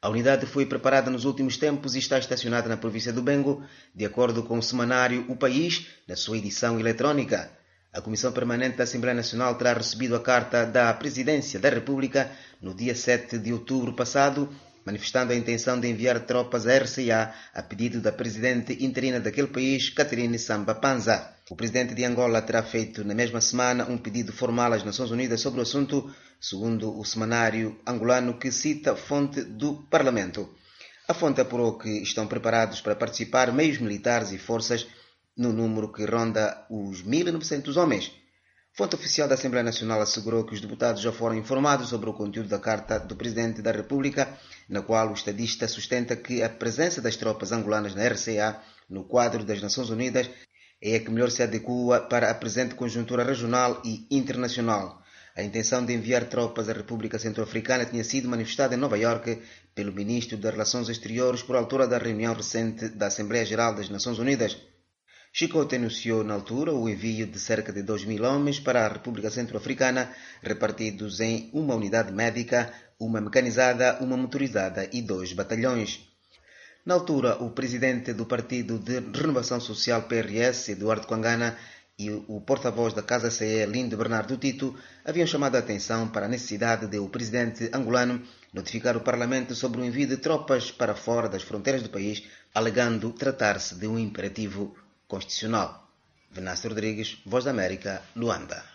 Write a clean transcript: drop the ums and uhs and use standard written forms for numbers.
A unidade foi preparada nos últimos tempos e está estacionada na província do Bengo, de acordo com o semanário O País, na sua edição eletrónica. A Comissão Permanente da Assembleia Nacional terá recebido a carta da Presidência da República no dia 7 de outubro passado, manifestando a intenção de enviar tropas à RCA a pedido da presidente interina daquele país, Catherine Samba Panza. O presidente de Angola terá feito na mesma semana um pedido formal às Nações Unidas sobre o assunto, segundo o semanário angolano que cita fonte do Parlamento. A fonte apurou que estão preparados para participar meios militares e forças no número que ronda os 1.900 homens. Fonte oficial da Assembleia Nacional assegurou que os deputados já foram informados sobre o conteúdo da carta do Presidente da República, na qual o estadista sustenta que a presença das tropas angolanas na RCA, no quadro das Nações Unidas, é a que melhor se adequa para a presente conjuntura regional e internacional. A intenção de enviar tropas à República Centro-Africana tinha sido manifestada em Nova Iorque pelo Ministro das Relações Exteriores por altura da reunião recente da Assembleia Geral das Nações Unidas. Chicot anunciou na altura o envio de cerca de 2.000 homens para a República Centro-Africana, repartidos em uma unidade médica, uma mecanizada, uma motorizada e 2 batalhões. Na altura, o presidente do Partido de Renovação Social PRS, Eduardo Quangana, e o porta-voz da Casa CE, Lindo Bernardo Tito, haviam chamado a atenção para a necessidade de o presidente angolano notificar o Parlamento sobre o envio de tropas para fora das fronteiras do país, alegando tratar-se de um imperativo constitucional. Venâncio Rodrigues, Voz da América, Luanda.